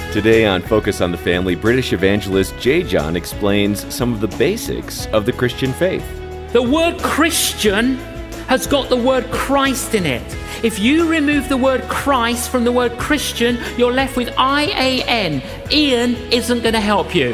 Today on Focus on the Family, British evangelist J. John explains some of the basics of the Christian faith. The word Christian has got the word Christ in it. If you remove the word Christ from the word Christian, you're left with I-A-N. Ian isn't going to help you.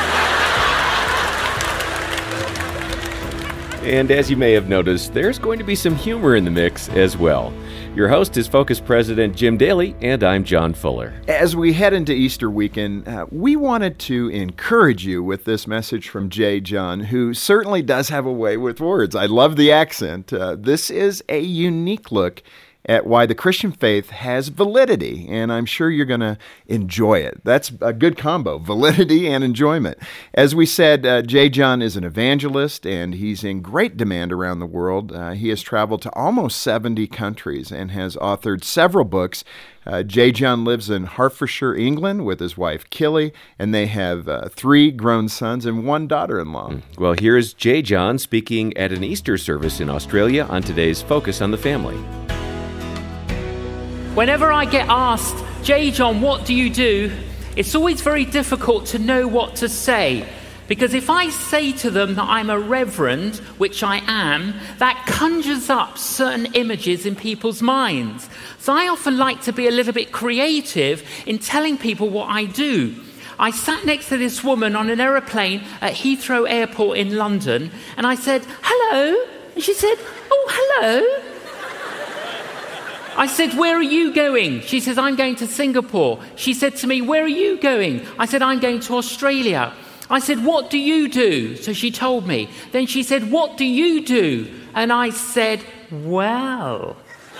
And as you may have noticed, there's going to be some humor in the mix as well. Your host is Focus President Jim Daly, and I'm John Fuller. As we head into Easter weekend, we wanted to encourage you with this message from J. John, who certainly does have a way with words. I love the accent. This is a unique look at why the Christian faith has validity, and I'm sure you're going to enjoy it. That's a good combo, validity and enjoyment. As we said, J. John is an evangelist, and he's in great demand around the world. He has traveled to almost 70 countries and has authored several books. J. John lives in Hertfordshire, England, with his wife, Killy, and they have 3 grown sons and 1 daughter-in-law. Well, here's J. John speaking at an Easter service in Australia on today's Focus on the Family. Whenever I get asked, J. John, what do you do? It's always very difficult to know what to say. Because if I say to them that I'm a reverend, which I am, that conjures up certain images in people's minds. So I often like to be a little bit creative in telling people what I do. I sat next to this woman on an aeroplane at Heathrow Airport in London, and I said, hello. And she said, oh, hello. I said, where are you going? She says, I'm going to Singapore. She said to me, where are you going? I said, I'm going to Australia. I said, what do you do? So she told me. Then she said, what do you do? And I said, well,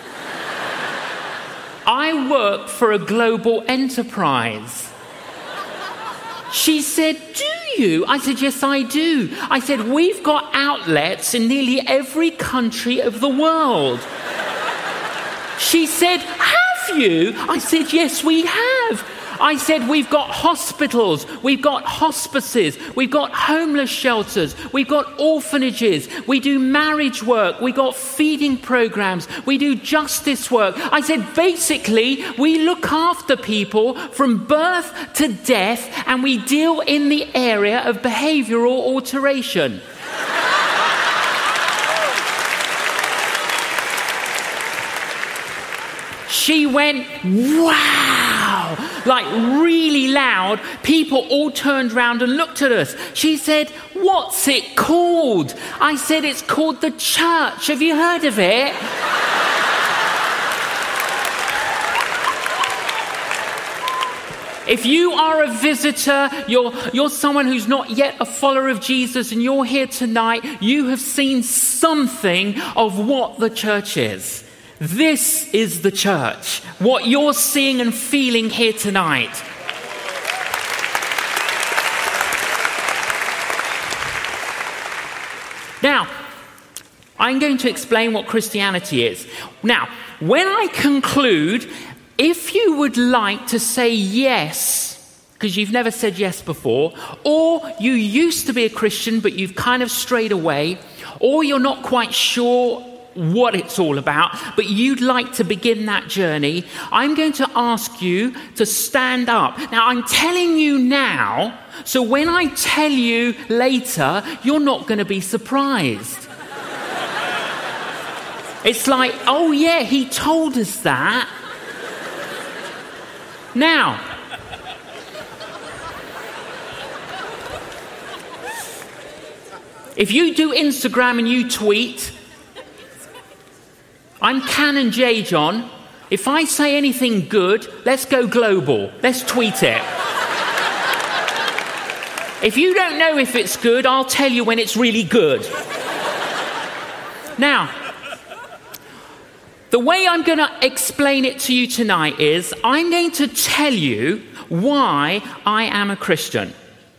I work for a global enterprise. She said, do you? I said, yes, I do. I said, we've got outlets in nearly every country of the world. She said, have you? I said, yes, we have. I said, we've got hospitals, we've got hospices, we've got homeless shelters, we've got orphanages, we do marriage work, we got feeding programs, we do justice work. I said, basically, we look after people from birth to death, and we deal in the area of behavioral alteration. She went, wow, like really loud. People all turned around and looked at us. She said, what's it called? I said, it's called the church. Have you heard of it? If you are a visitor, you're someone who's not yet a follower of Jesus, and you're here tonight, you have seen something of what the church is. This is the church, what you're seeing and feeling here tonight. Now, I'm going to explain what Christianity is. Now, when I conclude, if you would like to say yes, because you've never said yes before, or you used to be a Christian but you've kind of strayed away, or you're not quite sure what it's all about, but you'd like to begin that journey, I'm going to ask you to stand up. Now, I'm telling you now, so when I tell you later, you're not going to be surprised. It's like, oh yeah, he told us that. Now, if you do Instagram and you tweet, I'm Canon J. John. If I say anything good, let's go global. Let's tweet it. If you don't know if it's good, I'll tell you when it's really good. Now, the way I'm going to explain it to you tonight is I'm going to tell you why I am a Christian.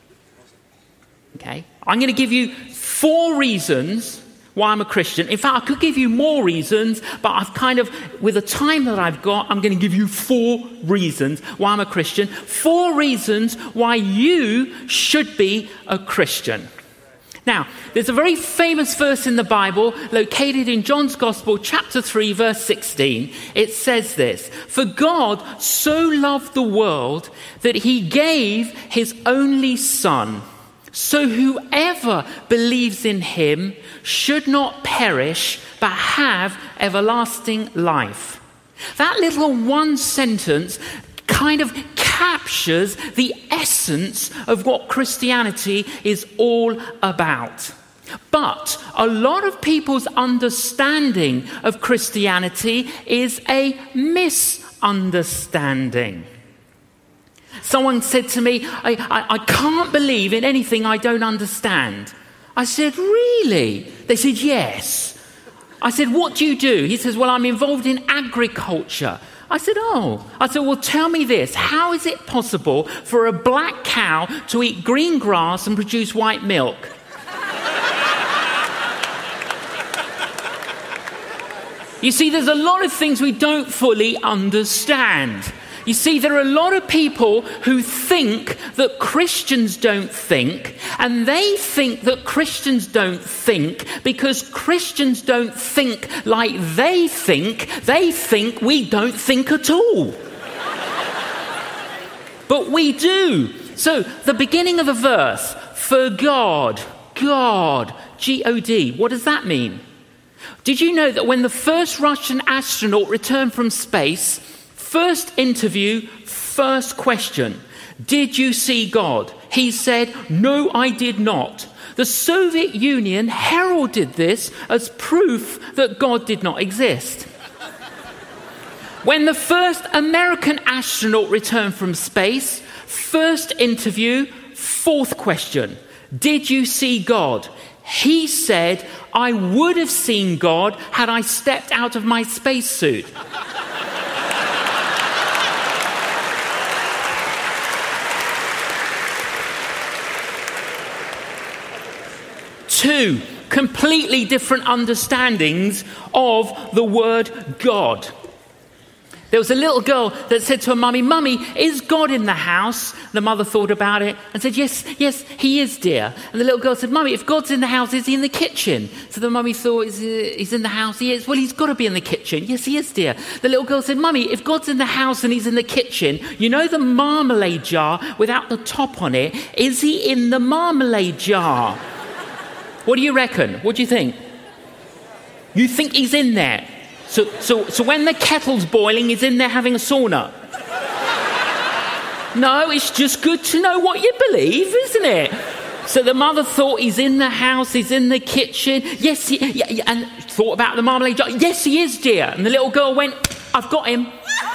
Okay? I'm going to give you 4 reasons why I'm a Christian. In fact, I could give you more reasons, but I've kind of, with the time that I've got, I'm going to give you 4 reasons why I'm a Christian. 4 reasons why you should be a Christian. Now, there's a very famous verse in the Bible located in John's Gospel, chapter 3, verse 16. It says this: "For God so loved the world that he gave his only Son, so whoever believes in him should not perish, but have everlasting life." That little one sentence kind of captures the essence of what Christianity is all about. But a lot of people's understanding of Christianity is a misunderstanding. Someone said to me, I can't believe in anything I don't understand. I said, really? They said, yes. I said, what do you do? He says, well, I'm involved in agriculture. I said, oh. I said, well, tell me this. How is it possible for a black cow to eat green grass and produce white milk? You see, there's a lot of things we don't fully understand. You see, there are a lot of people who think that Christians don't think, and they think that Christians don't think because Christians don't think like they think we don't think at all. But we do. So, the beginning of the verse, for God, G-O-D, what does that mean? Did you know that when the first Russian astronaut returned from space, first interview, first question, did you see God? He said, no, I did not. The Soviet Union heralded this as proof that God did not exist. When the first American astronaut returned from space, first interview, fourth question, did you see God? He said, I would have seen God had I stepped out of my spacesuit. Two completely different understandings of the word God. There was a little girl that said to her mummy, "Mummy, is God in the house?" The mother thought about it and said, yes, he is, dear. And the little girl said, "Mummy, if God's in the house, is he in the kitchen?" So the mummy thought, he's in the house. He is. Well, he's got to be in the kitchen. Yes, he is, dear. The little girl said, "Mummy, if God's in the house and he's in the kitchen, you know the marmalade jar without the top on it, is he in the marmalade jar?" What do you reckon? What do you think? You think he's in there? So when the kettle's boiling, he's in there having a sauna? No, it's just good to know what you believe, isn't it? So the mother thought he's in the house, he's in the kitchen. Yes, and thought about the marmalade jar. Yes, he is, dear. And the little girl went, I've got him.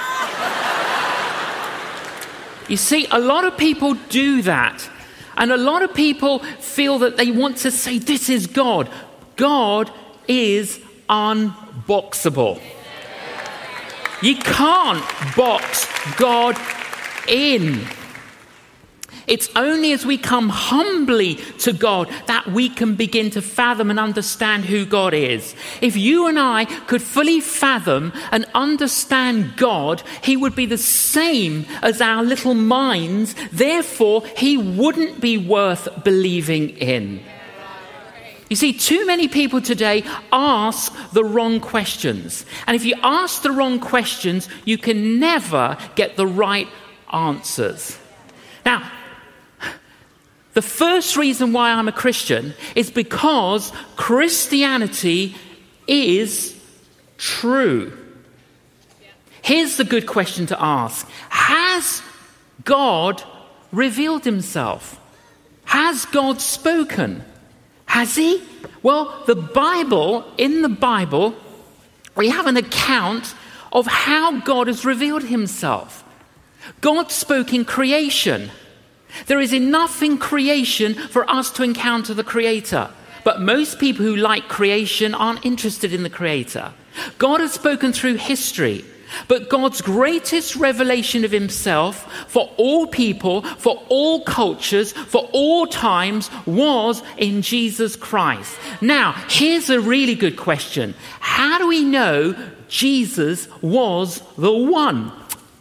You see, a lot of people do that. And a lot of people feel that they want to say, this is God. God is unboxable. You can't box God in. It's only as we come humbly to God that we can begin to fathom and understand who God is. If you and I could fully fathom and understand God, he would be the same as our little minds. Therefore, he wouldn't be worth believing in. You see, too many people today ask the wrong questions. And if you ask the wrong questions, you can never get the right answers. Now, the first reason why I'm a Christian is because Christianity is true. Here's the good question to ask. Has God revealed himself? Has God spoken? Has he? Well, in the Bible, we have an account of how God has revealed himself. God spoke in creation. There is enough in creation for us to encounter the Creator. But most people who like creation aren't interested in the Creator. God has spoken through history. But God's greatest revelation of himself for all people, for all cultures, for all times was in Jesus Christ. Now, here's a really good question. How do we know Jesus was the one? That's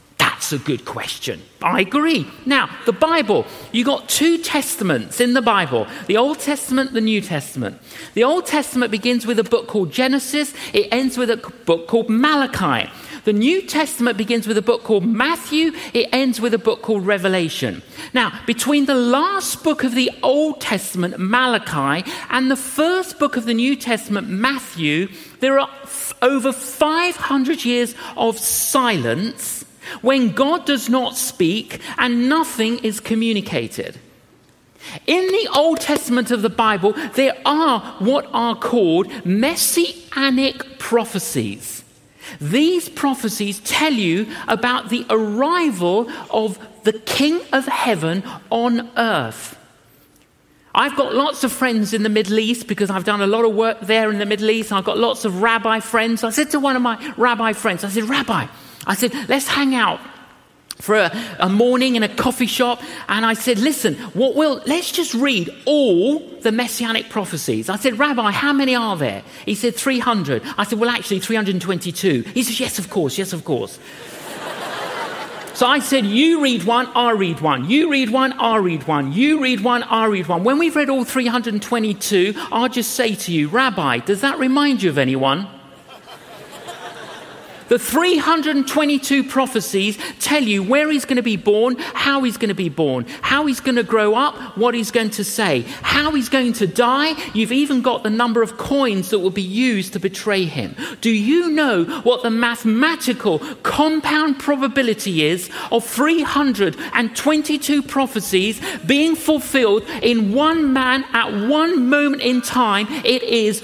That's a good question. I agree. Now, the Bible, you got 2 testaments in the Bible, the Old Testament, the New Testament. The Old Testament begins with a book called Genesis. It ends with a book called Malachi. The New Testament begins with a book called Matthew. It ends with a book called Revelation. Now, between the last book of the Old Testament, Malachi, and the first book of the New Testament, Matthew, there are over 500 years of silence when God does not speak and nothing is communicated. In the Old Testament of the Bible, there are what are called messianic prophecies. These prophecies tell you about the arrival of the King of Heaven on earth. I've got lots of friends in the Middle East because I've done a lot of work there in the Middle East. I've got lots of rabbi friends. I said to one of my rabbi friends, I said, Rabbi, let's hang out for a morning in a coffee shop. And I said, listen, let's just read all the messianic prophecies. I said, Rabbi, how many are there? He said, 300. I said, well, actually, 322. He said, yes, of course. So I said, you read one, I'll read one. You read one, I'll read one. You read one, I'll read one. When we've read all 322, I'll just say to you, Rabbi, does that remind you of anyone? The 322 prophecies tell you where he's going to be born, how he's going to be born, how he's going to grow up, what he's going to say, how he's going to die. You've even got the number of coins that will be used to betray him. Do you know what the mathematical compound probability is of 322 prophecies being fulfilled in one man at one moment in time? It is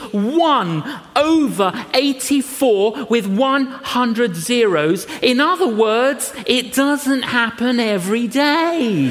1/84 with 100 zeros. In other words, it doesn't happen every day.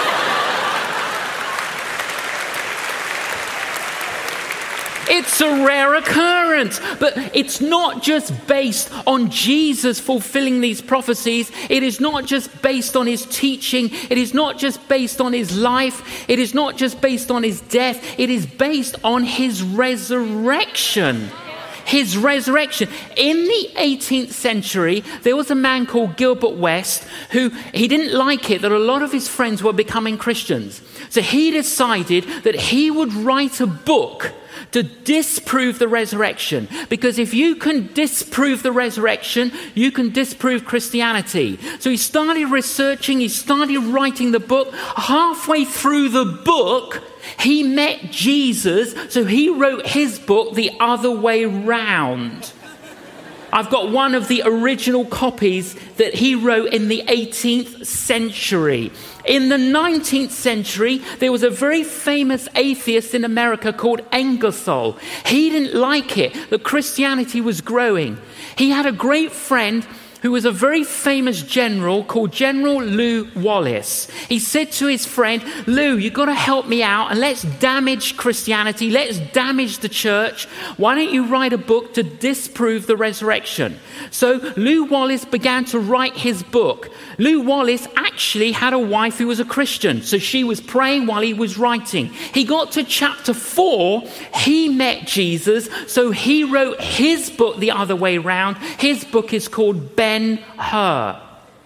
It's a rare occurrence, but it's not just based on Jesus fulfilling these prophecies. It is not just based on his teaching. It is not just based on his life. It is not just based on his death. It is based on his resurrection. His resurrection. In the 18th century, there was a man called Gilbert West who he didn't like it that a lot of his friends were becoming Christians. So he decided that he would write a book to disprove the resurrection. Because if you can disprove the resurrection, you can disprove Christianity. So he started researching, he started writing the book. Halfway through the book, he met Jesus, so he wrote his book the other way round. I've got one of the original copies that he wrote in the 18th century. In the 19th century, there was a very famous atheist in America called Ingersoll. He didn't like it that Christianity was growing. He had a great friend who was a very famous general called General Lew Wallace. He said to his friend, Lew, you've got to help me out and let's damage Christianity. Let's damage the church. Why don't you write a book to disprove the resurrection? So Lew Wallace began to write his book. Lew Wallace actually had a wife who was a Christian. So she was praying while he was writing. He got to chapter 4. He met Jesus. So he wrote his book the other way round. His book is called Ben-Hur.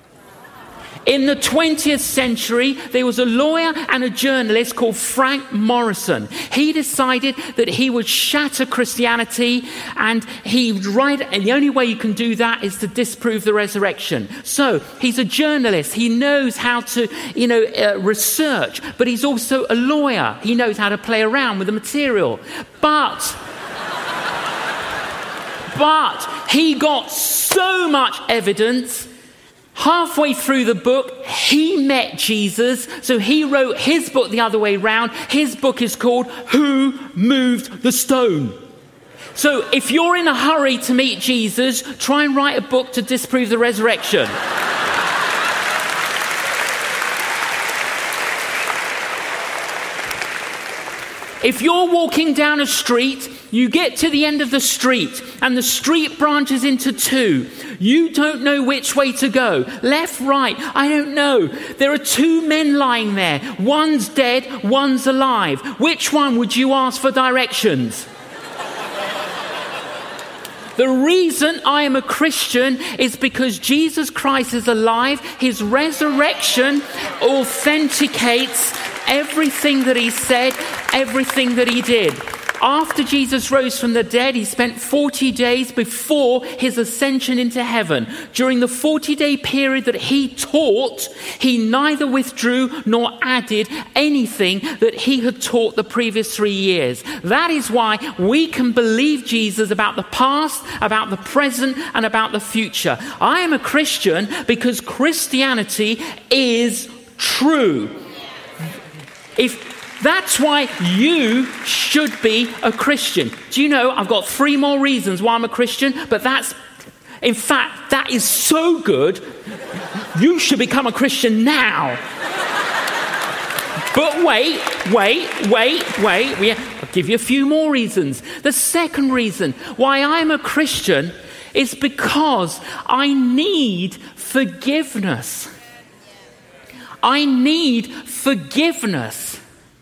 In the 20th century, there was a lawyer and a journalist called Frank Morrison. He decided that he would shatter Christianity and he would write, and the only way you can do that is to disprove the resurrection. So he's a journalist. He knows how to, research, but he's also a lawyer. He knows how to play around with the material. But he got so much evidence. Halfway through the book, he met Jesus, so he wrote his book the other way round. His book is called Who Moved the Stone? So if you're in a hurry to meet Jesus, try and write a book to disprove the resurrection. If you're walking down a street, you get to the end of the street and the street branches into two. You don't know which way to go. Left, right, I don't know. There are two men lying there. One's dead, one's alive. Which one would you ask for directions? The reason I am a Christian is because Jesus Christ is alive. His resurrection authenticates everything that he said, everything that he did. After Jesus rose from the dead, he spent 40 days before his ascension into heaven. During the 40-day period that he taught, he neither withdrew nor added anything that he had taught the previous 3 years. That is why we can believe Jesus about the past, about the present, and about the future. I am a Christian because Christianity is true. That's why you should be a Christian. Do you know, I've got 3 more reasons why I'm a Christian, but in fact, that is so good, you should become a Christian now. But wait. I'll give you a few more reasons. The second reason why I'm a Christian is because I need forgiveness. I need forgiveness.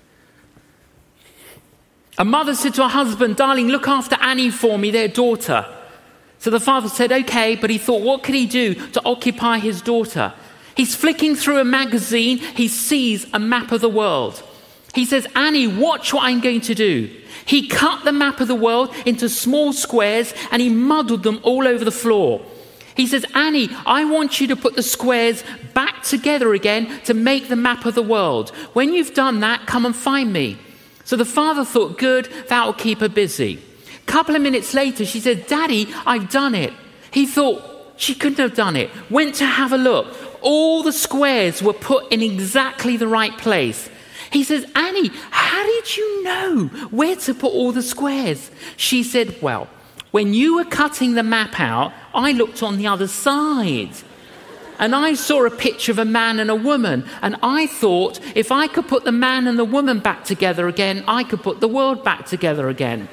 A mother said to her husband, "Darling, look after Annie for me, their daughter." So the father said, "Okay," but he thought, what could he do to occupy his daughter? He's flicking through a magazine. He sees a map of the world. He says, "Annie, watch what I'm going to do." He cut the map of the world into small squares and he muddled them all over the floor. He says, "Annie, I want you to put the squares back together again to make the map of the world. When you've done that, come and find me." So the father thought, good, that'll keep her busy. A couple of minutes later, she said, "Daddy, I've done it." He thought she couldn't have done it. Went to have a look. All the squares were put in exactly the right place. He says, "Annie, how did you know where to put all the squares?" She said, "Well, when you were cutting the map out, I looked on the other side. And I saw a picture of a man and a woman. And I thought if I could put the man and the woman back together again, I could put the world back together again."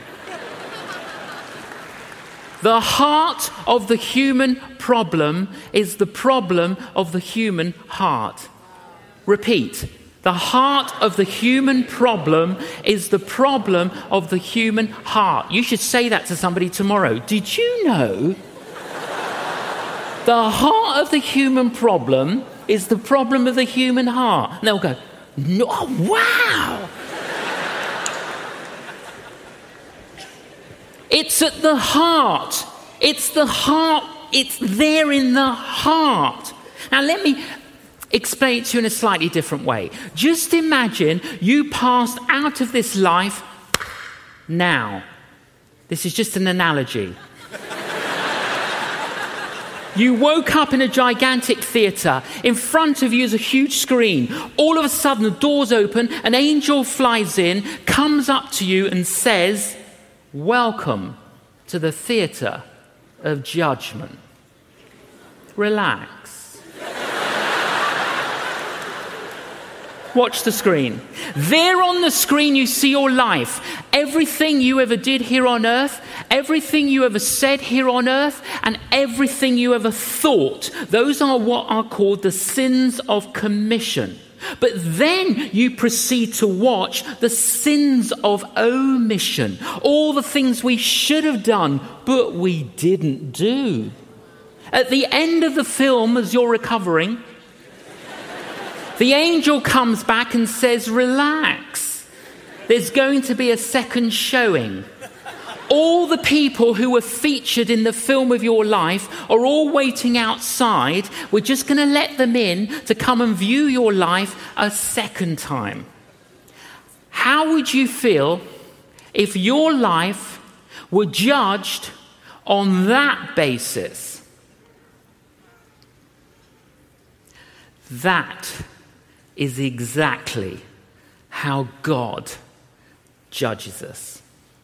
The heart of the human problem is the problem of the human heart. Repeat. The heart of the human problem is the problem of the human heart. You should say that to somebody tomorrow. Did you know? The heart of the human problem is the problem of the human heart. And they'll go, "No, wow." It's at the heart. It's the heart. It's there in the heart. Now let me explain it to you in a slightly different way. Just imagine you passed out of this life now. This is just an analogy. You woke up in a gigantic theatre. In front of you is a huge screen. All of a sudden, the doors open, an angel flies in, comes up to you and says, "Welcome to the theatre of judgment. Relax." Watch the screen. There on the screen you see your life. Everything you ever did here on earth, everything you ever said here on earth, and everything you ever thought. Those are what are called the sins of commission. But then you proceed to watch the sins of omission. All the things we should have done, but we didn't do. At the end of the film, as you're recovering, the angel comes back and says, "Relax. There's going to be a second showing. All the people who were featured in the film of your life are all waiting outside. We're just going to let them in to come and view your life a second time." How would you feel if your life were judged on that basis? That is exactly how God judges us.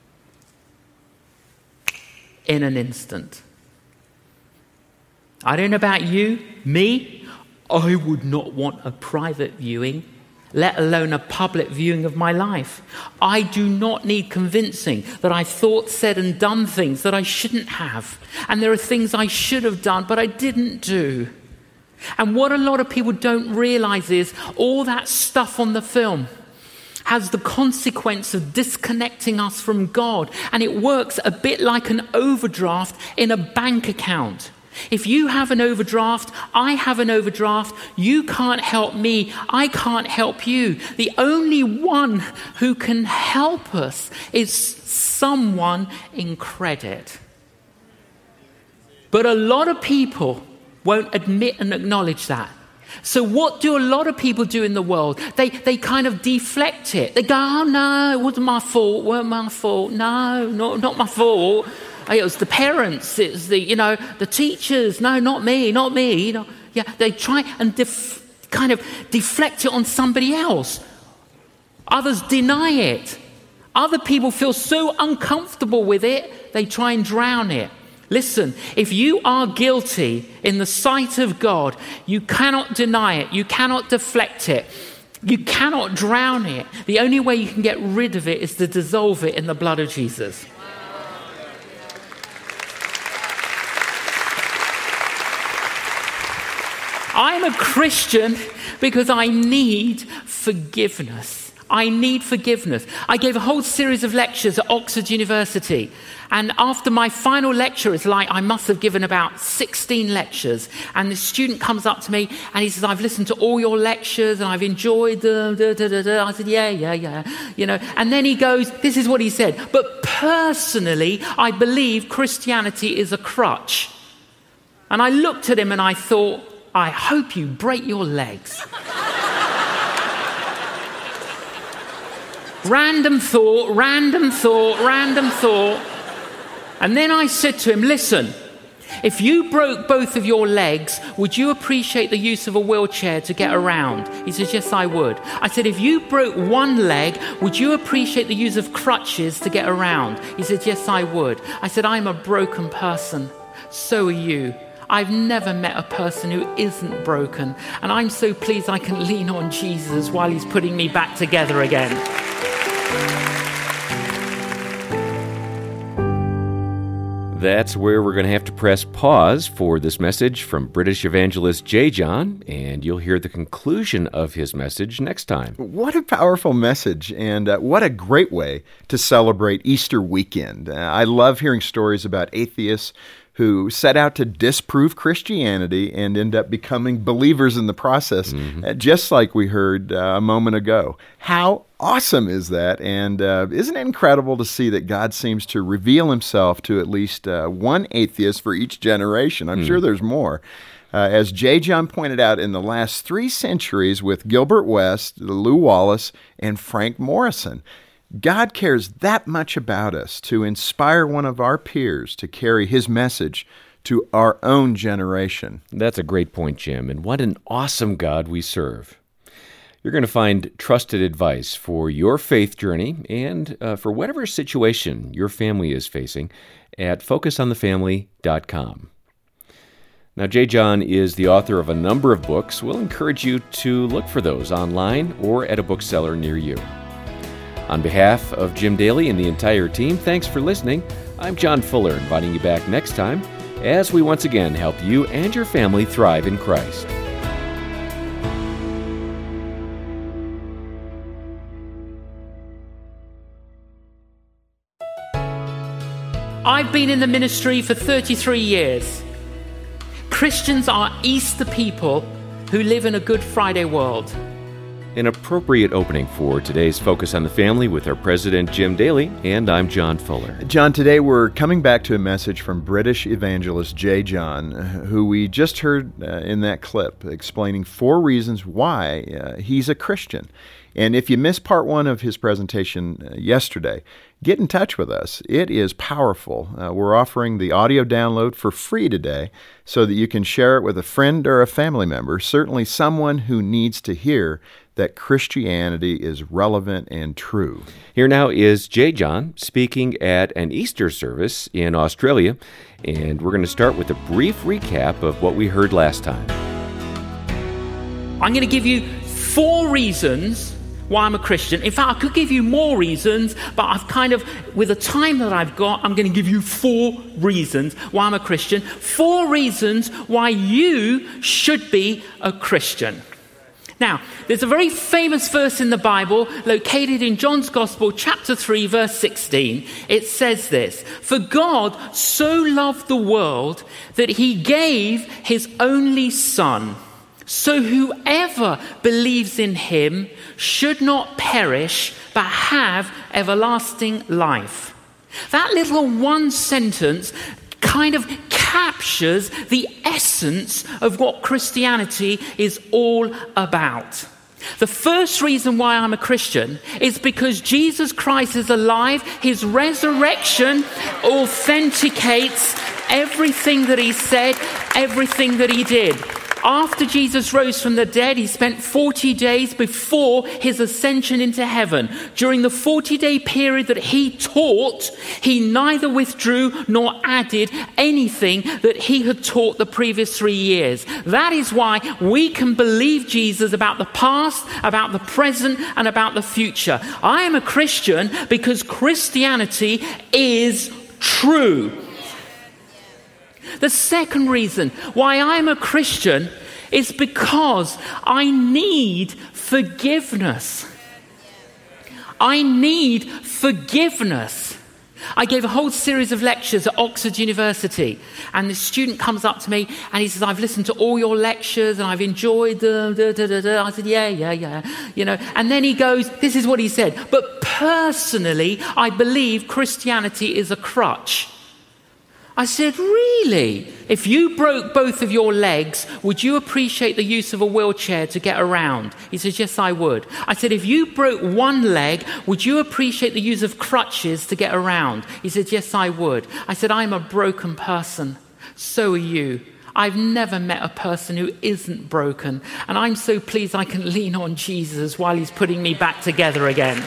In an instant. I don't know about you, me, I would not want a private viewing, let alone a public viewing of my life. I do not need convincing that I thought, said and done things that I shouldn't have. And there are things I should have done, but I didn't do. And what a lot of people don't realize is all that stuff on the film, has the consequence of disconnecting us from God. And it works a bit like an overdraft in a bank account. If you have an overdraft, I have an overdraft, you can't help me, I can't help you. The only one who can help us is someone in credit. But a lot of people won't admit and acknowledge that. So what do a lot of people do in the world? They kind of deflect it. They go, oh no, it wasn't my fault, weren't my fault. No, not my fault. It was the parents, it's the teachers. No, not me. Yeah, they try and kind of deflect it on somebody else. Others deny it. Other people feel so uncomfortable with it, they try and drown it. Listen, if you are guilty in the sight of God, you cannot deny it. You cannot deflect it. You cannot drown it. The only way you can get rid of it is to dissolve it in the blood of Jesus. I'm a Christian because I need forgiveness. I need forgiveness. I gave a whole series of lectures at Oxford University. And after my final lecture, it's like I must have given about 16 lectures. And the student comes up to me and he says, I've listened to all your lectures and I've enjoyed them. I said, yeah. And then he goes, this is what he said. But personally, I believe Christianity is a crutch. And I looked at him and I thought, I hope you break your legs. Random thought. And then I said to him, listen, if you broke both of your legs, would you appreciate the use of a wheelchair to get around? He says, yes, I would. I said, if you broke one leg, would you appreciate the use of crutches to get around? He said, yes, I would. I said, I'm a broken person. So are you. I've never met a person who isn't broken. And I'm so pleased I can lean on Jesus while he's putting me back together again. That's where we're going to have to press pause for this message from British evangelist J. John, and you'll hear the conclusion of his message next time. What a powerful message, and what a great way to celebrate Easter weekend. I love hearing stories about atheists who set out to disprove Christianity and end up becoming believers in the process, just like we heard a moment ago. How awesome is that? And isn't it incredible to see that God seems to reveal himself to at least one atheist for each generation? I'm sure there's more. As J. John pointed out, in the last 3 centuries with Gilbert West, Lew Wallace, and Frank Morrison, God cares that much about us to inspire one of our peers to carry his message to our own generation. That's a great point, Jim, and what an awesome God we serve. You're going to find trusted advice for your faith journey and for whatever situation your family is facing at focusonthefamily.com. Now, J. John is the author of a number of books. We'll encourage you to look for those online or at a bookseller near you. On behalf of Jim Daly and the entire team, thanks for listening. I'm John Fuller, inviting you back next time as we once again help you and your family thrive in Christ. I've been in the ministry for 33 years. Christians are Easter people who live in a Good Friday world. An appropriate opening for today's Focus on the Family with our president, Jim Daly, and I'm John Fuller. John, today we're coming back to a message from British evangelist J. John, who we just heard in that clip, explaining 4 reasons why he's a Christian. And if you missed part 1 of his presentation yesterday, get in touch with us. It is powerful. We're offering the audio download for free today so that you can share it with a friend or a family member, certainly someone who needs to hear that Christianity is relevant and true. Here now is J. John speaking at an Easter service in Australia, and we're going to start with a brief recap of what we heard last time. I'm going to give you 4 reasons why I'm a Christian. In fact, I could give you more reasons, but I've kind of, with the time that I've got, I'm going to give you 4 reasons why I'm a Christian. 4 reasons why you should be a Christian. Now, there's a very famous verse in the Bible located in John's Gospel, chapter 3, verse 16. It says this: "For God so loved the world that he gave his only Son, so whoever believes in him should not perish, but have everlasting life." That little one sentence kind of captures the essence of what Christianity is all about. The first reason why I'm a Christian is because Jesus Christ is alive. His resurrection authenticates everything that he said, everything that he did. After Jesus rose from the dead, he spent 40 days before his ascension into heaven. During the 40-day period that he taught, he neither withdrew nor added anything that he had taught the previous 3 years. That is why we can believe Jesus about the past, about the present, and about the future. I am a Christian because Christianity is true. The second reason why I'm a Christian is because I need forgiveness. I need forgiveness. I gave a whole series of lectures at Oxford University, and the student comes up to me and he says, "I've listened to all your lectures and I've enjoyed them." I said, yeah. And then he goes, this is what he said: "But personally, I believe Christianity is a crutch." I said, "Really? If you broke both of your legs, would you appreciate the use of a wheelchair to get around?" He says, "Yes, I would." I said, "If you broke one leg, would you appreciate the use of crutches to get around?" He said, "Yes, I would." I said, "I'm a broken person. So are you. I've never met a person who isn't broken. And I'm so pleased I can lean on Jesus while he's putting me back together again."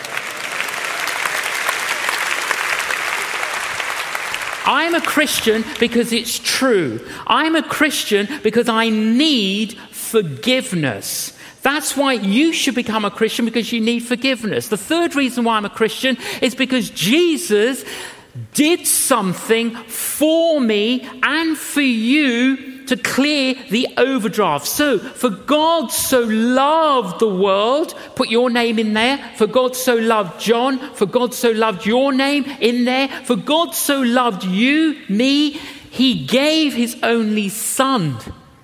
I'm a Christian because it's true. I'm a Christian because I need forgiveness. That's why you should become a Christian, because you need forgiveness. The third reason why I'm a Christian is because Jesus did something for me and for you to clear the overdraft. So, for God so loved the world, put your name in there. For God so loved John, for God so loved your name in there. For God so loved you, me, he gave his only Son.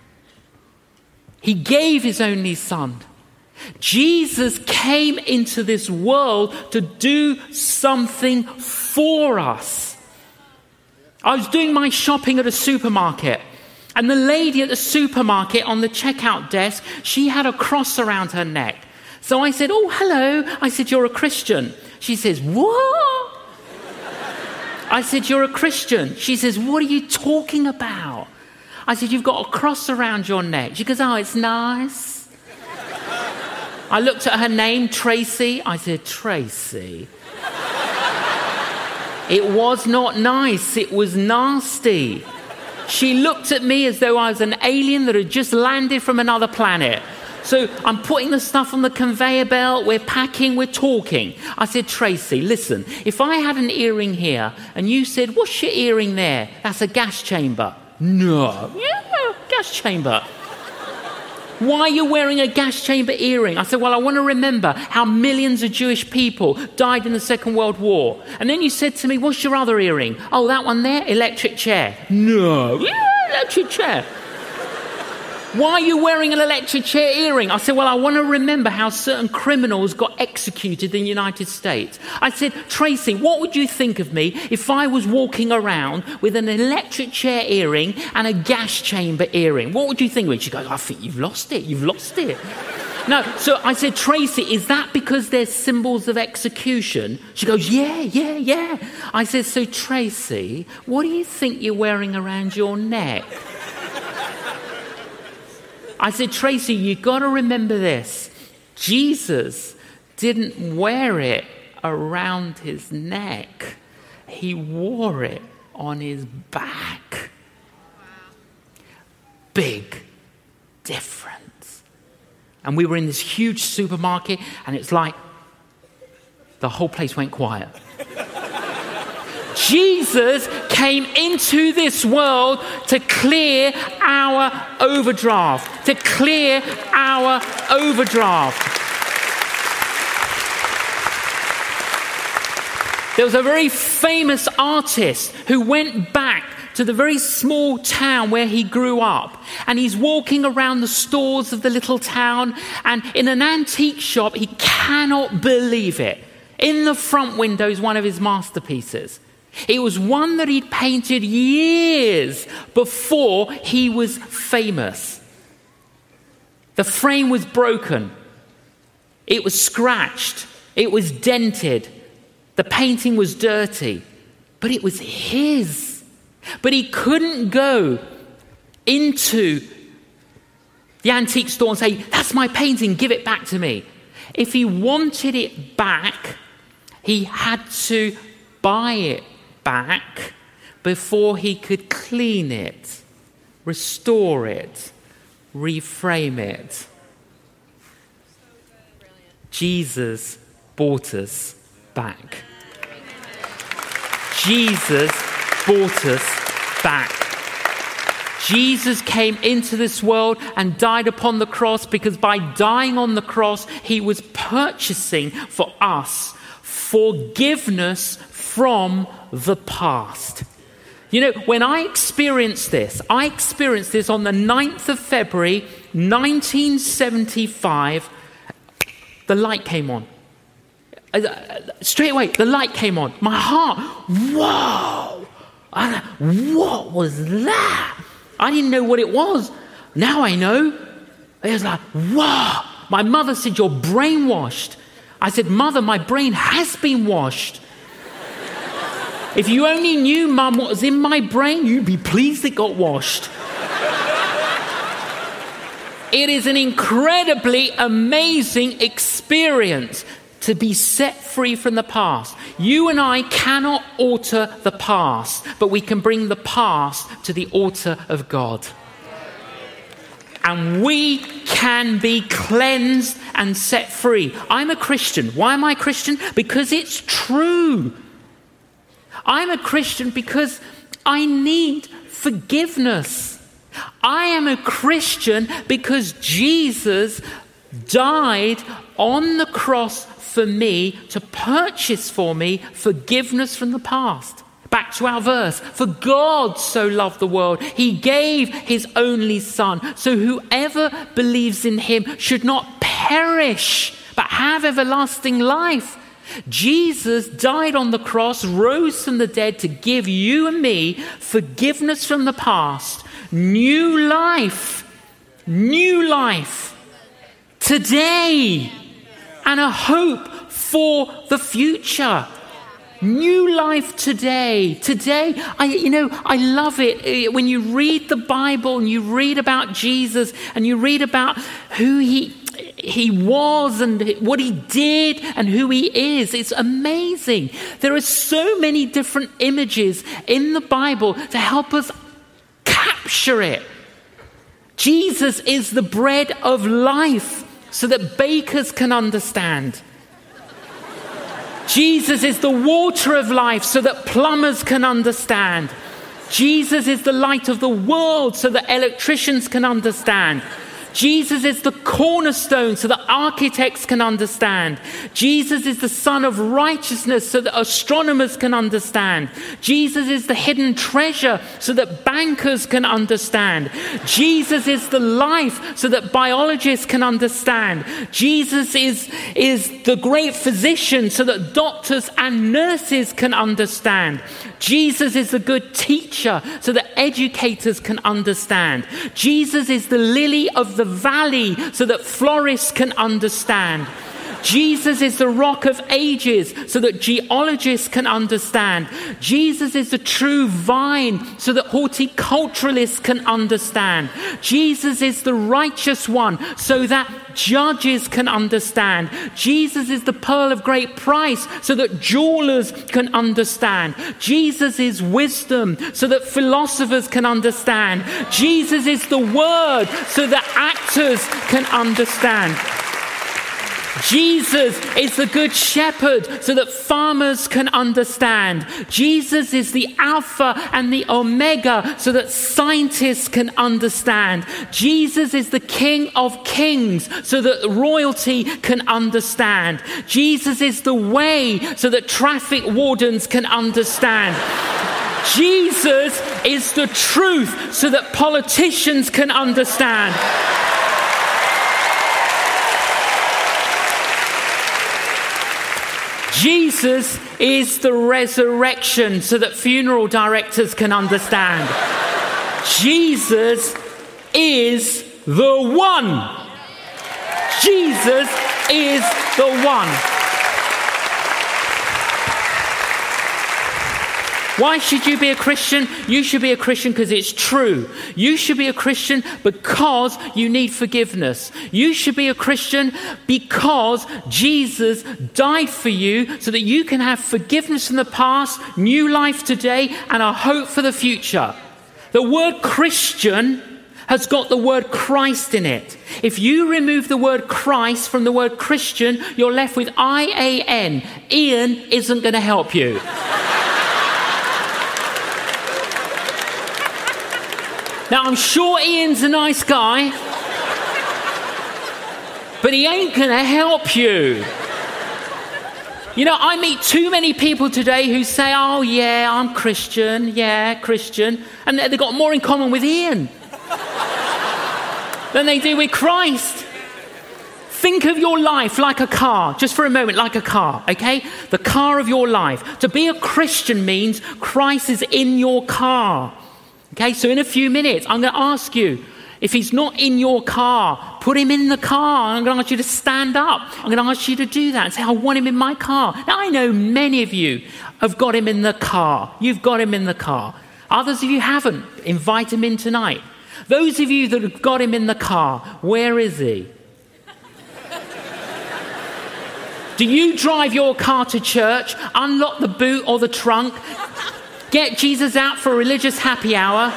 He gave his only Son. Jesus came into this world to do something for us. I was doing my shopping at a supermarket, and the lady at the supermarket on the checkout desk, she had a cross around her neck. So I said, "Oh, hello." I said, "You're a Christian." She says, "What?" I said, "You're a Christian." She says, "What are you talking about?" I said, "You've got a cross around your neck." She goes, "Oh, it's nice." I looked at her name, Tracy. I said, "Tracy." It was not nice. It was nasty. She looked at me as though I was an alien that had just landed from another planet. So I'm putting the stuff on the conveyor belt. We're packing. We're talking. I said, "Tracy, listen, if I had an earring here and you said, 'What's your earring there?' That's a gas chamber." "No." "Yeah, gas chamber." "Why are you wearing a gas chamber earring?" I said, "Well, I want to remember how millions of Jewish people died in the Second World War." And then you said to me, "What's your other earring?" "Oh, that one there, electric chair." "No." "Yeah, electric chair." "Why are you wearing an electric chair earring?" I said, "Well, I want to remember how certain criminals got executed in the United States." I said, "Tracy, what would you think of me if I was walking around with an electric chair earring and a gas chamber earring? What would you think of me?" She goes, "I think you've lost it. You've lost it." No, so I said, "Tracy, is that because they're symbols of execution?" She goes, Yeah. I said, "So Tracy, what do you think you're wearing around your neck?" I said, "Tracy, you got to remember this. Jesus didn't wear it around his neck. He wore it on his back." Big difference. And we were in this huge supermarket, and it's like the whole place went quiet. Jesus came into this world to clear our overdraft, to clear our overdraft. There was a very famous artist who went back to the very small town where he grew up. And he's walking around the stores of the little town. And in an antique shop, he cannot believe it. In the front window is one of his masterpieces. It was one that he'd painted years before he was famous. The frame was broken. It was scratched. It was dented. The painting was dirty. But it was his. But he couldn't go into the antique store and say, "That's my painting, give it back to me." If he wanted it back, he had to buy it back before he could clean it, restore it, reframe it. Jesus bought us back. Jesus bought us back. Jesus came into this world and died upon the cross because by dying on the cross, he was purchasing for us forgiveness from the past. You know, when I experienced this on the 9th of February, 1975, the light came on. Straight away, the light came on. My heart, whoa! What was that? I didn't know what it was. Now I know. It was like, wow. My mother said, "You're brainwashed." I said, "Mother, my brain has been washed." If you only knew, Mum, what was in my brain, you'd be pleased it got washed. It is an incredibly amazing experience to be set free from the past. You and I cannot alter the past, but we can bring the past to the altar of God. And we can be cleansed and set free. I'm a Christian. Why am I a Christian? Because it's true. I'm a Christian because I need forgiveness. I am a Christian because Jesus died on the cross for me to purchase for me forgiveness from the past. Back to our verse. For God so loved the world, he gave his only Son, so whoever believes in him should not perish, but have everlasting life. Jesus died on the cross, rose from the dead to give you and me forgiveness from the past, new life today, and a hope for the future. New life today. Today, I love it when you read the Bible and you read about Jesus and you read about who he was and what he did and who he is. It's amazing. There are so many different images in the Bible to help us capture it. Jesus is the bread of life so that bakers can understand. Jesus is the water of life so that plumbers can understand. Jesus is the light of the world so that electricians can understand. Jesus is the cornerstone so that architects can understand. Jesus is the Son of righteousness so that astronomers can understand. Jesus is the hidden treasure so that bankers can understand. Jesus is the life so that biologists can understand. Jesus is the great physician so that doctors and nurses can understand. Jesus is the good teacher so that educators can understand. Jesus is the lily of the valley so that florists can understand. Jesus is the rock of ages so that geologists can understand. Jesus is the true vine so that horticulturalists can understand. Jesus is the righteous one so that judges can understand. Jesus is the pearl of great price so that jewelers can understand. Jesus is wisdom so that philosophers can understand. Jesus is the word so that actors can understand. Jesus is the good shepherd so that farmers can understand. Jesus is the Alpha and the Omega so that scientists can understand. Jesus is the King of Kings so that royalty can understand. Jesus is the way so that traffic wardens can understand. Jesus is the truth so that politicians can understand. Jesus is the resurrection so that funeral directors can understand. Jesus is the one. Jesus is the one. Why should you be a Christian? You should be a Christian because it's true. You should be a Christian because you need forgiveness. You should be a Christian because Jesus died for you so that you can have forgiveness from the past, new life today, and a hope for the future. The word Christian has got the word Christ in it. If you remove the word Christ from the word Christian, you're left with I-A-N. Ian isn't going to help you. Now, I'm sure Ian's a nice guy, but he ain't going to help you. You know, I meet too many people today who say, oh, yeah, I'm Christian, and they've got more in common with Ian than they do with Christ. Think of your life like a car, just for a moment, like a car, okay? The car of your life. To be a Christian means Christ is in your car. Okay, so in a few minutes, I'm going to ask you, if he's not in your car, put him in the car. I'm going to ask you to stand up. I'm going to ask you to do that and say, I want him in my car. Now, I know many of you have got him in the car. You've got him in the car. Others of you haven't. Invite him in tonight. Those of you that have got him in the car, where is he? Do you drive your car to church, unlock the boot or the trunk, get Jesus out for a religious happy hour,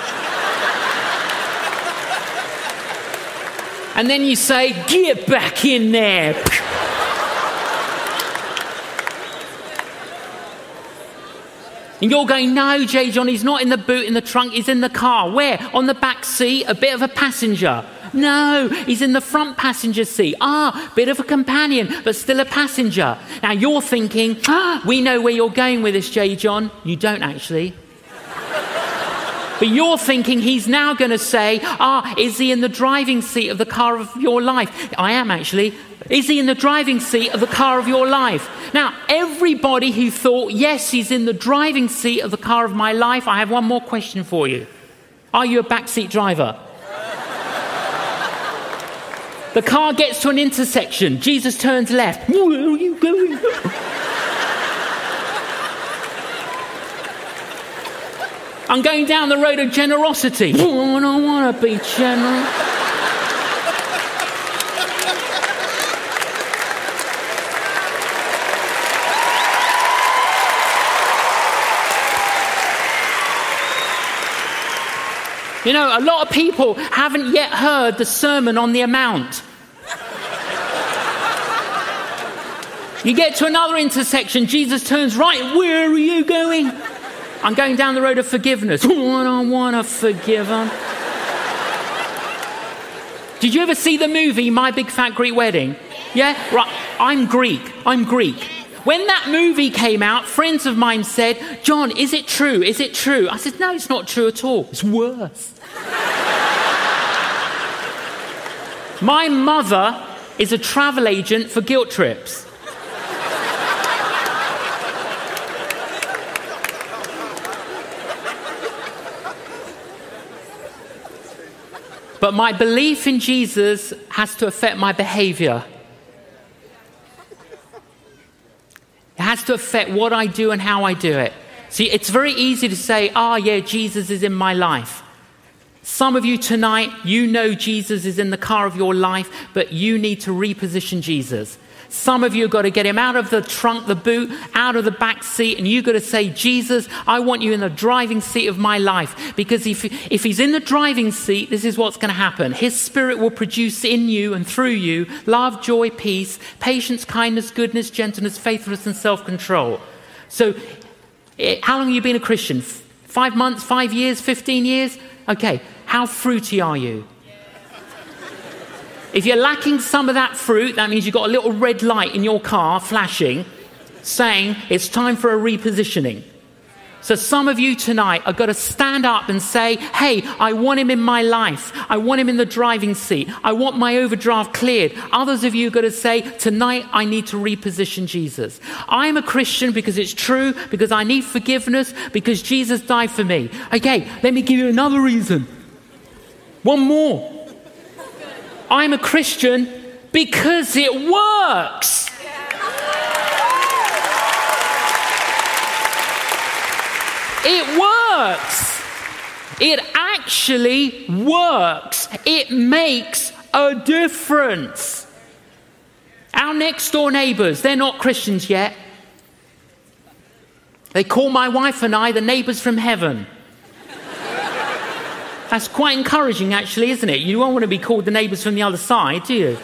and then you say, get back in there. And you're going, no, J. John, he's not in the boot, in the trunk, he's in the car. Where? On the back seat, a bit of a passenger. No, he's in the front passenger seat. Bit of a companion, but still a passenger. Now you're thinking, we know where you're going with this, J. John. You don't actually. But you're thinking he's now going to say, is he in the driving seat of the car of your life? I am actually. Is he in the driving seat of the car of your life? Now, everybody who thought, yes, he's in the driving seat of the car of my life, I have one more question for you. Are you a backseat driver? The car gets to an intersection. Jesus turns left. Where are you going? I'm going down the road of generosity. I don't want to be generous. You know, a lot of people haven't yet heard the Sermon on the Mount. You get to another intersection, Jesus turns right. Where are you going? I'm going down the road of forgiveness. I don't want to forgive them. Did you ever see the movie My Big Fat Greek Wedding? Yeah? Right. I'm Greek. When that movie came out, friends of mine said, John, is it true? Is it true? I said, no, it's not true at all. It's worse. My mother is a travel agent for guilt trips. But my belief in Jesus has to affect my behavior. It has to affect what I do and how I do it. See, it's very easy to say, yeah, Jesus is in my life. Some of you tonight, you know Jesus is in the car of your life, but you need to reposition Jesus. Some of you have got to get him out of the trunk, the boot, out of the back seat, and you've got to say, Jesus, I want you in the driving seat of my life. Because if he's in the driving seat, this is what's going to happen. His Spirit will produce in you and through you love, joy, peace, patience, kindness, goodness, gentleness, faithfulness, and self-control. So how long have you been a Christian? 5 months, 5 years, 15 years? Okay, how fruity are you? If you're lacking some of that fruit, that means you've got a little red light in your car flashing, saying it's time for a repositioning. So some of you tonight are going to stand up and say, hey, I want him in my life. I want him in the driving seat. I want my overdraft cleared. Others of you are going to say, tonight I need to reposition Jesus. I'm a Christian because it's true, because I need forgiveness, because Jesus died for me. Okay, let me give you another reason. One more. I'm a Christian because it works. It works. It actually works. It makes a difference. Our next door neighbors, they're not Christians yet. They call my wife and I the neighbors from heaven. That's quite encouraging, actually, isn't it? You don't want to be called the neighbors from the other side, do you?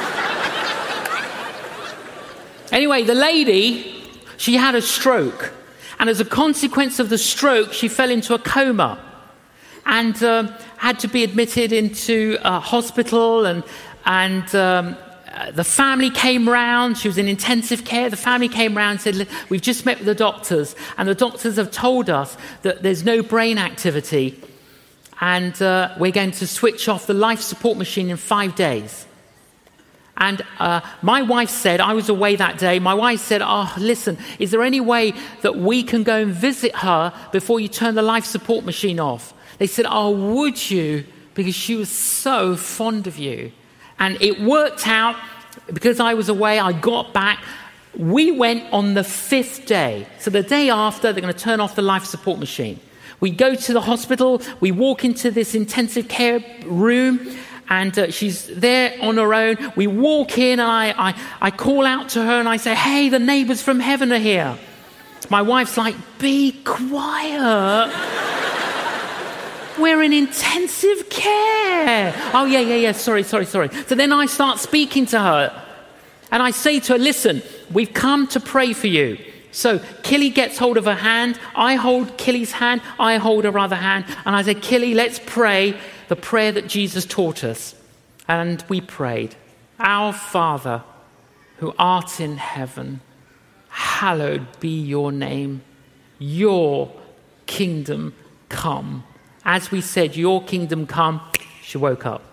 Anyway, the lady, she had a stroke. And as a consequence of the stroke, she fell into a coma and had to be admitted into a hospital. And the family came round. She was in intensive care. The family came round and said, we've just met with the doctors. And the doctors have told us that there's no brain activity. And we're going to switch off the life support machine in 5 days. And my wife said, I was away that day, my wife said, oh, listen, is there any way that we can go and visit her before you turn the life support machine off? They said, oh, would you? Because she was so fond of you. And it worked out, because I was away, I got back. We went on the 5th day. So the day after, they're going to turn off the life support machine. We go to the hospital, we walk into this intensive care room, and she's there on her own. We walk in, and I call out to her, and I say, hey, the neighbors from heaven are here. My wife's like, be quiet. We're in intensive care. Oh, yeah, sorry. So then I start speaking to her, and I say to her, listen, we've come to pray for you. So Killy gets hold of her hand, I hold Killy's hand, I hold her other hand, and I say, Killy, let's pray the prayer that Jesus taught us. And we prayed, Our Father, who art in heaven, hallowed be your name, your kingdom come. As we said, your kingdom come, she woke up.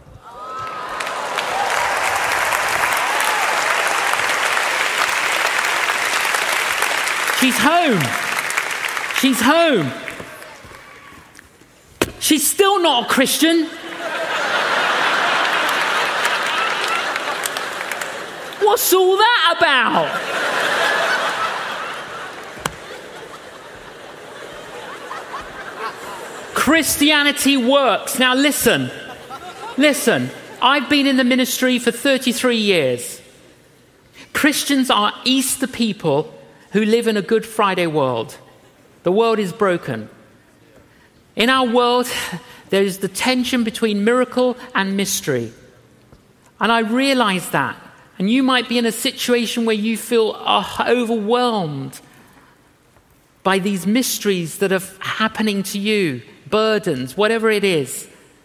She's home. She's home. She's still not a Christian. What's all that about? Christianity works. Now listen. I've been in the ministry for 33 years. Christians are Easter people who live in a Good Friday world. The world is broken. In our world, there is the tension between miracle and mystery. And I realize that. And you might be in a situation where you feel overwhelmed by these mysteries that are happening to you, burdens, whatever it is.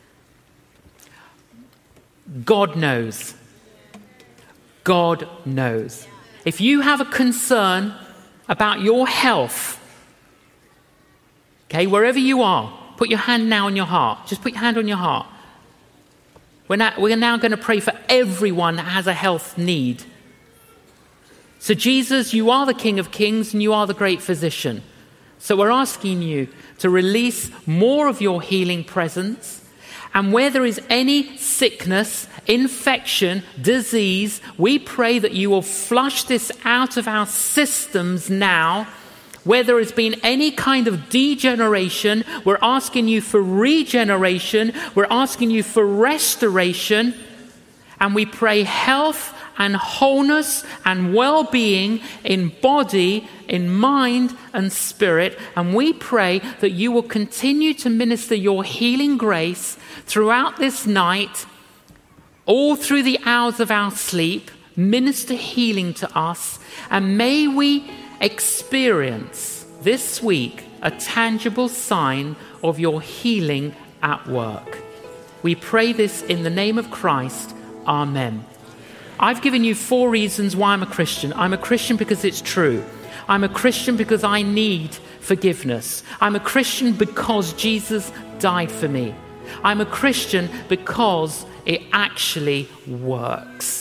God knows. God knows. If you have a concern about your health, okay, wherever you are, put your hand now on your heart. Just put your hand on your heart. We're now going to pray for everyone that has a health need. So Jesus, you are the King of Kings and you are the great physician. So we're asking you to release more of your healing presence. And where there is any sickness, infection, disease, we pray that you will flush this out of our systems now. Where there has been any kind of degeneration, we're asking you for regeneration. We're asking you for restoration. And we pray health and wholeness and well-being in body, in mind and spirit. And we pray that you will continue to minister your healing grace throughout this night, all through the hours of our sleep. Minister healing to us, and may we experience this week a tangible sign of your healing at work. We pray this in the name of Christ. Amen. I've given you 4 reasons why I'm a Christian. I'm a Christian because it's true. I'm a Christian because I need forgiveness. I'm a Christian because Jesus died for me. I'm a Christian because it actually works.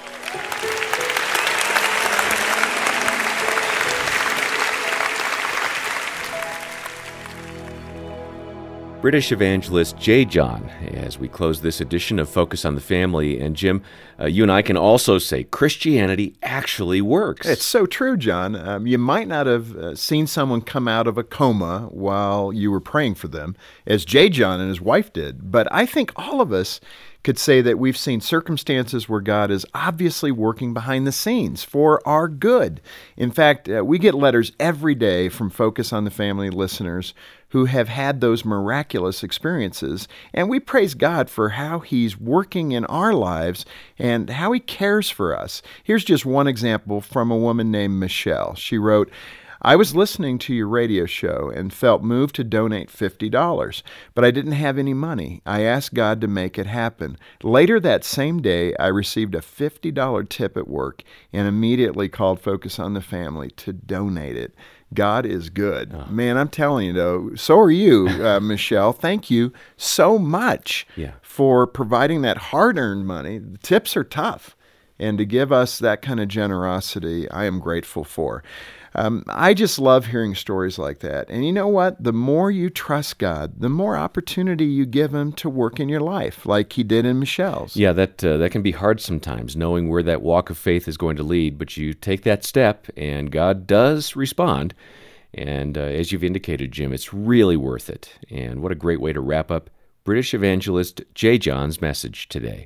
British evangelist J. John, as we close this edition of Focus on the Family. And Jim, you and I can also say Christianity actually works. It's so true, John. You might not have seen someone come out of a coma while you were praying for them, as J. John and his wife did. But I think all of us could say that we've seen circumstances where God is obviously working behind the scenes for our good. In fact, we get letters every day from Focus on the Family listeners who have had those miraculous experiences, and we praise God for how He's working in our lives and how He cares for us. Here's just one example from a woman named Michelle. She wrote, I was listening to your radio show and felt moved to donate $50, but I didn't have any money. I asked God to make it happen. Later that same day, I received a $50 tip at work and immediately called Focus on the Family to donate it. God is good. Oh. Man, I'm telling you, though, so are you, Michelle. Thank you so much for providing that hard-earned money. The tips are tough, and to give us that kind of generosity, I am grateful for. I just love hearing stories like that. And you know what? The more you trust God, the more opportunity you give Him to work in your life, like He did in Michelle's. Yeah, that can be hard sometimes, knowing where that walk of faith is going to lead. But you take that step, and God does respond. And as you've indicated, Jim, it's really worth it. And what a great way to wrap up British evangelist J. John's message today.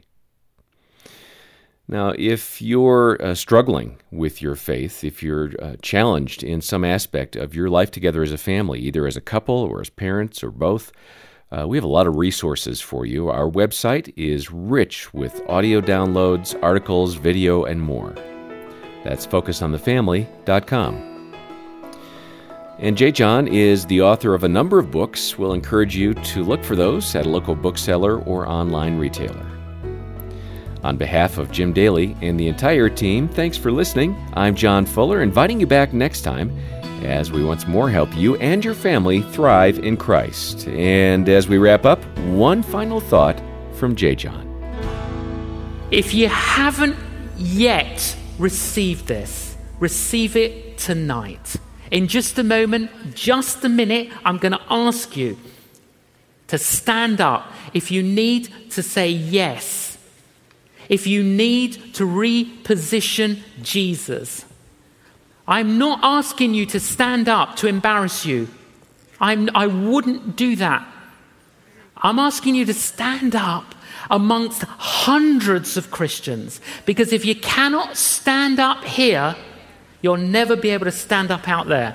Now, if you're struggling with your faith, if you're challenged in some aspect of your life together as a family, either as a couple or as parents or both, we have a lot of resources for you. Our website is rich with audio downloads, articles, video, and more. That's focusonthefamily.com. And J. John is the author of a number of books. We'll encourage you to look for those at a local bookseller or online retailer. On behalf of Jim Daly and the entire team, thanks for listening. I'm John Fuller, inviting you back next time as we once more help you and your family thrive in Christ. And as we wrap up, one final thought from J. John. If you haven't yet received this, receive it tonight. In just a moment, just a minute, I'm going to ask you to stand up if you need to say yes. If you need to reposition Jesus. I'm not asking you to stand up to embarrass you. I wouldn't do that. I'm asking you to stand up amongst hundreds of Christians, because if you cannot stand up here, you'll never be able to stand up out there.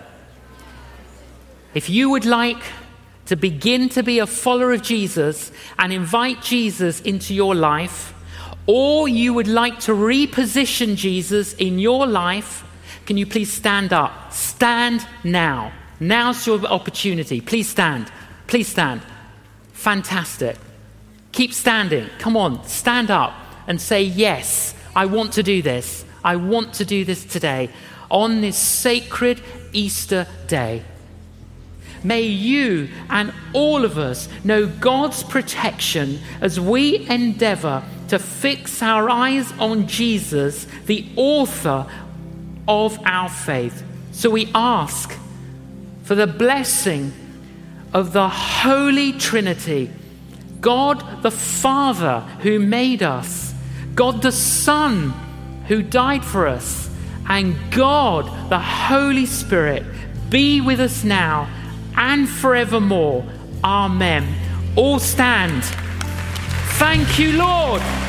If you would like to begin to be a follower of Jesus and invite Jesus into your life, or you would like to reposition Jesus in your life, can you please stand up? Stand now. Now's your opportunity. Please stand. Please stand. Fantastic. Keep standing. Come on, stand up and say, yes, I want to do this. I want to do this today on this sacred Easter day. May you and all of us know God's protection as we endeavor to fix our eyes on Jesus, the author of our faith. So we ask for the blessing of the Holy Trinity, God the Father who made us, God the Son who died for us, and God the Holy Spirit be with us now and forevermore. Amen. All stand. Thank you, Lord.